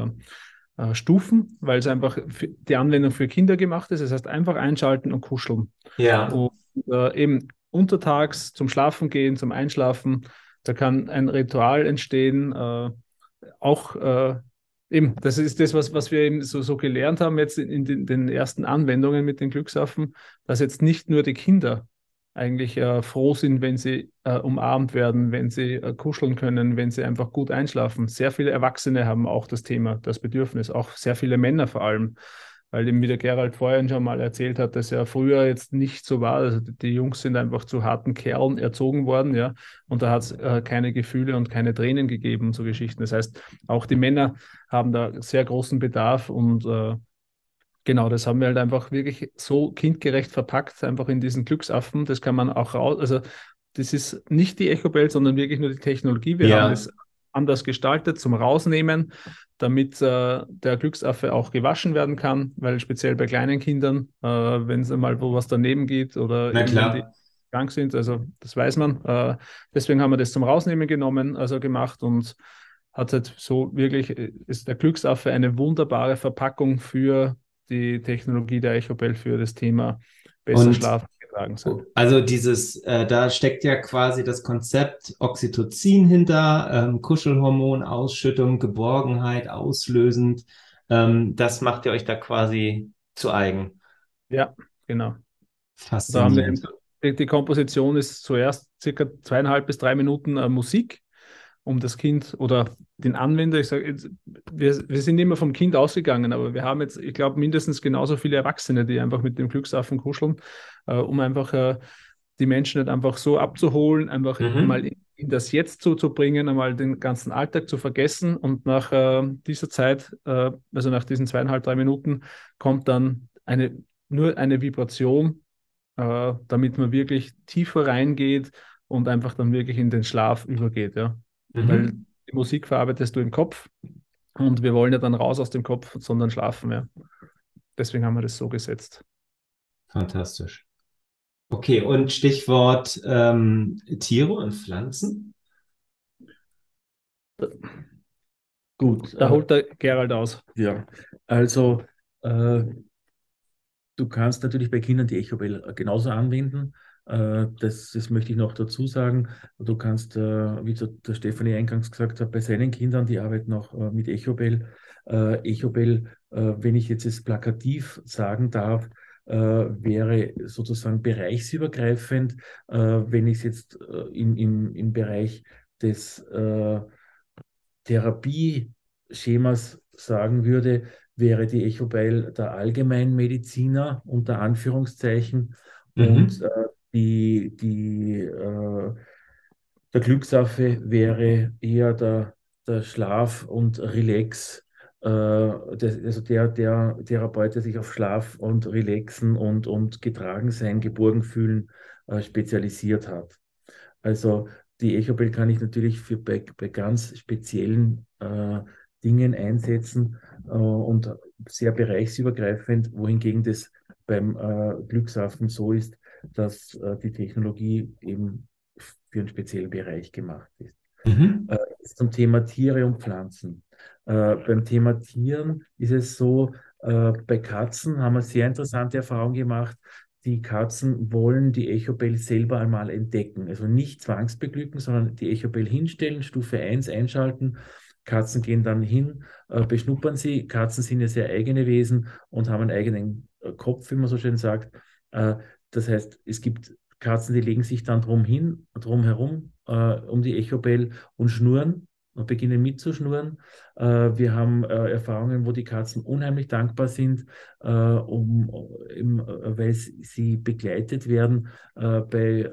Stufen, weil es einfach die Anwendung für Kinder gemacht ist. Das heißt, einfach einschalten und kuscheln. Ja. Und eben untertags zum Schlafen gehen, zum Einschlafen, da kann ein Ritual entstehen. Auch eben, das ist das, was wir eben so gelernt haben jetzt in den ersten Anwendungen mit den Glücksaffen, dass jetzt nicht nur die Kinder eigentlich froh sind, wenn sie umarmt werden, wenn sie kuscheln können, wenn sie einfach gut einschlafen. Sehr viele Erwachsene haben auch das Thema, das Bedürfnis, auch sehr viele Männer vor allem. Weil eben, wie der Gerald vorhin schon mal erzählt hat, dass ja früher jetzt nicht so war. Also die Jungs sind einfach zu harten Kerlen erzogen worden, ja. Und da hat es keine Gefühle und keine Tränen gegeben, so Geschichten. Das heißt, auch die Männer haben da sehr großen Bedarf und genau, das haben wir halt einfach wirklich so kindgerecht verpackt, einfach in diesen Glücksaffen. Das kann man auch raus, also das ist nicht die Echobell, sondern wirklich nur die Technologie. Wir haben Ja. das anders gestaltet zum Rausnehmen, damit der Glücksaffe auch gewaschen werden kann, weil speziell bei kleinen Kindern, wenn es mal wo was daneben geht oder Na eben wenn die klar. krank sind, also das weiß man. Deswegen haben wir das zum Rausnehmen genommen, also gemacht und hat halt so wirklich, ist der Glücksaffe eine wunderbare Verpackung für die Technologie der Echobell für das Thema besser Und schlafen getragen sein. also da steckt ja quasi das Konzept Oxytocin hinter, Kuschelhormon, Ausschüttung, Geborgenheit, auslösend. Das macht ihr euch da quasi zu eigen. Ja, genau. Da haben wir eben, Faszinierend. die Komposition ist zuerst circa 2,5 bis 3 Minuten Musik, um das Kind oder den Anwender, ich sage jetzt, wir sind immer vom Kind ausgegangen, aber wir haben jetzt, ich glaube, mindestens genauso viele Erwachsene, die einfach mit dem Glücksaffen kuscheln, um einfach die Menschen nicht einfach so abzuholen, einfach mal Mhm. in das Jetzt zu bringen, einmal den ganzen Alltag zu vergessen und nach dieser Zeit, also nach diesen 2,5, 3 Minuten, kommt dann nur eine Vibration, damit man wirklich tiefer reingeht und einfach dann wirklich in den Schlaf übergeht, ja. Weil Mhm. die Musik verarbeitest du im Kopf und wir wollen ja dann raus aus dem Kopf, sondern schlafen, ja. Deswegen haben wir das so gesetzt. Fantastisch. Okay, und Stichwort Tiere und Pflanzen. Gut, Da holt der Gerald aus. ja, also äh, du kannst natürlich bei Kindern die Echobell genauso anwenden. Das möchte ich noch dazu sagen. Du kannst, wie der Stefanie eingangs gesagt hat, bei seinen Kindern, die arbeiten auch mit Echobell. Echobell, wenn ich jetzt es plakativ sagen darf, wäre sozusagen bereichsübergreifend. Wenn ich es jetzt im Bereich des Therapieschemas sagen würde, wäre die Echobell der Allgemeinmediziner unter Anführungszeichen und Mhm. der Glücksaffe wäre eher der Schlaf- und Relax, also der Therapeut, der sich auf Schlaf und Relaxen und getragen sein, geborgen fühlen, spezialisiert hat. Also die Echobell kann ich natürlich bei ganz speziellen Dingen einsetzen und sehr bereichsübergreifend, wohingegen das beim Glücksaffen so ist, dass die Technologie eben für einen speziellen Bereich gemacht ist. Mhm. Jetzt zum Thema Tiere und Pflanzen. Beim Thema Tieren ist es so, bei Katzen haben wir sehr interessante Erfahrungen gemacht. Die Katzen wollen die Echobell selber einmal entdecken. Also nicht zwangsbeglücken, sondern die Echobell hinstellen, Stufe 1 einschalten. Katzen gehen dann hin, beschnuppern sie. Katzen sind ja sehr eigene Wesen und haben einen eigenen Kopf, wie man so schön sagt. Äh, Das heißt, es gibt Katzen, die legen sich dann drum herum, um die Echobell und schnurren und beginnen mitzuschnurren. Wir haben Erfahrungen, wo die Katzen unheimlich dankbar sind, weil sie begleitet werden bei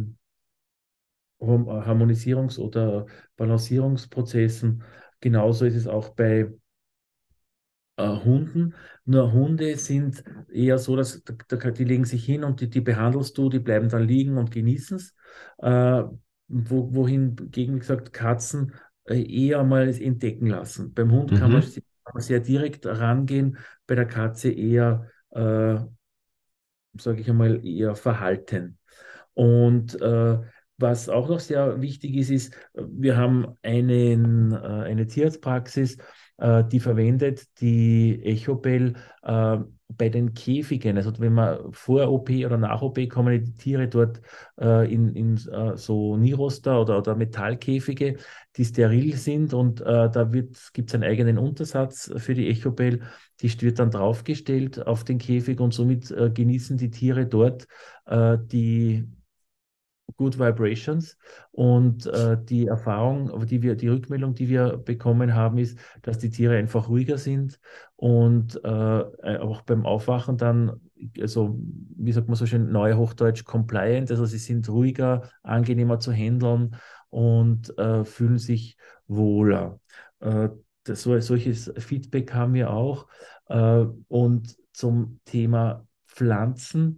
Harmonisierungs- oder Balancierungsprozessen. Genauso ist es auch bei Hunden. Nur Hunde sind eher so, dass die legen sich hin und die behandelst du, die bleiben dann liegen und genießen es. Wohingegen, wie gesagt, Katzen eher mal es entdecken lassen. Beim Hund Mhm. kann man sehr direkt rangehen, bei der Katze eher sage ich einmal, eher Verhalten. Und was auch noch sehr wichtig ist, wir haben eine Tierarztpraxis, die verwendet die Echobell bei den Käfigen. Also wenn man vor OP oder nach OP kommen die Tiere dort in so Niroster oder Metallkäfige, die steril sind, und da gibt es einen eigenen Untersatz für die Echobell. Die wird dann draufgestellt auf den Käfig, und somit genießen die Tiere dort die Good Vibrations, und die Erfahrung, die Rückmeldung, die wir bekommen haben, ist, dass die Tiere einfach ruhiger sind und auch beim Aufwachen dann, also wie sagt man so schön, neuhochdeutsch compliant, also sie sind ruhiger, angenehmer zu handeln und fühlen sich wohler. Solches Feedback haben wir auch. Und zum Thema Pflanzen,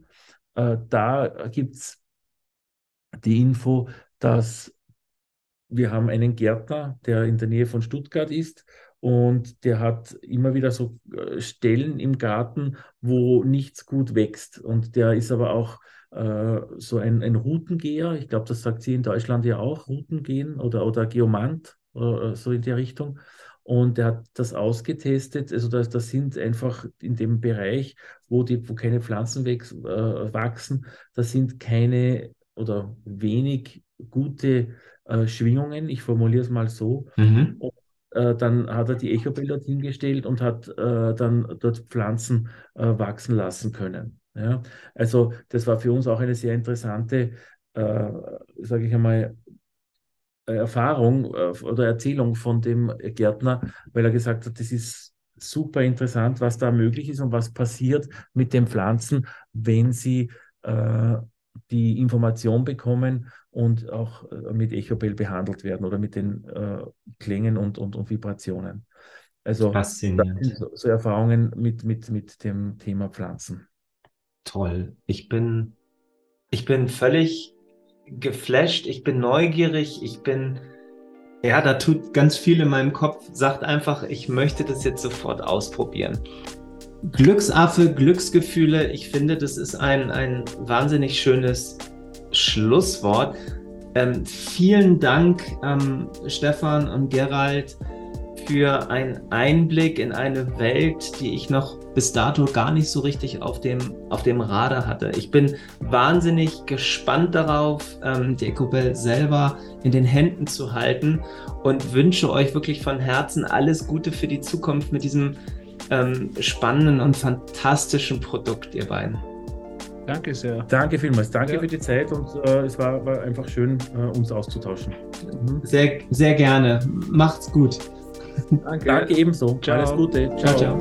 da gibt es die Info, dass wir haben einen Gärtner, der in der Nähe von Stuttgart ist, und der hat immer wieder so Stellen im Garten, wo nichts gut wächst. Und der ist aber auch so ein Routengeher. Ich glaube, das sagt sie in Deutschland ja auch, Routengehen oder Geomant, so in der Richtung. Und der hat das ausgetestet. Also das sind einfach in dem Bereich, wo keine Pflanzen wachsen, da sind keine oder wenig gute Schwingungen, ich formuliere es mal so. Mhm. Und dann hat er die Echobell dort hingestellt und hat dann dort Pflanzen wachsen lassen können. Ja? Also das war für uns auch eine sehr interessante, sage ich einmal, Erfahrung oder Erzählung von dem Gärtner, weil er gesagt hat, das ist super interessant, was da möglich ist und was passiert mit den Pflanzen, wenn sie die Information bekommen und auch mit Echobell behandelt werden oder mit den Klängen und Vibrationen. Also das Faszinierend. sind so Erfahrungen mit dem Thema Pflanzen. Toll. Ich bin völlig geflasht, ich bin neugierig, da tut ganz viel in meinem Kopf, sagt einfach, ich möchte das jetzt sofort ausprobieren. Glücksaffe, Glücksgefühle, ich finde, das ist ein wahnsinnig schönes Schlusswort. Vielen Dank, Stefan und Gerald, für einen Einblick in eine Welt, die ich noch bis dato gar nicht so richtig auf dem Radar hatte. Ich bin wahnsinnig gespannt darauf, die Echobell selber in den Händen zu halten, und wünsche euch wirklich von Herzen alles Gute für die Zukunft mit diesem spannenden und fantastischen Produkt, ihr beiden. Danke sehr. Danke vielmals. Danke für die Zeit, und es war einfach schön, uns auszutauschen. Sehr, sehr gerne. Macht's gut. Danke ebenso. Ciao. Alles Gute. Ciao, ciao.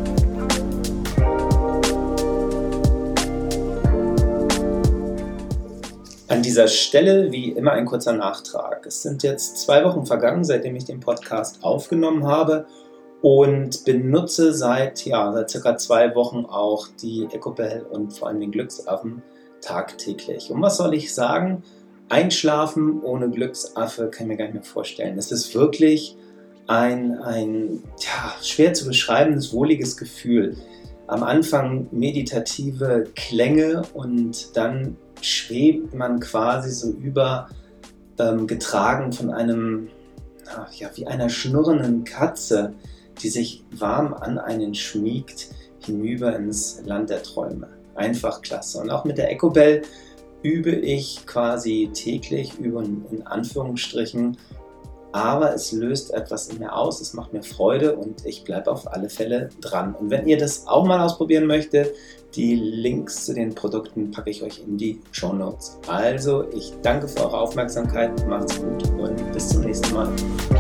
An dieser Stelle wie immer ein kurzer Nachtrag. Es sind jetzt 2 Wochen vergangen, seitdem ich den Podcast aufgenommen habe, und benutze seit circa 2 Wochen auch die Echobell und vor allem den Glücksaffen tagtäglich. Und was soll ich sagen? Einschlafen ohne Glücksaffe kann ich mir gar nicht mehr vorstellen. Es ist wirklich ein schwer zu beschreibendes, wohliges Gefühl. Am Anfang meditative Klänge, und dann schwebt man quasi so über, getragen von einem, wie einer schnurrenden Katze, die sich warm an einen schmiegt, hinüber ins Land der Träume. Einfach klasse. Und auch mit der Echobell übe ich quasi täglich, in Anführungsstrichen, aber es löst etwas in mir aus, es macht mir Freude, und ich bleibe auf alle Fälle dran. Und wenn ihr das auch mal ausprobieren möchtet, die Links zu den Produkten packe ich euch in die Shownotes. Also, ich danke für eure Aufmerksamkeit, macht's gut und bis zum nächsten Mal.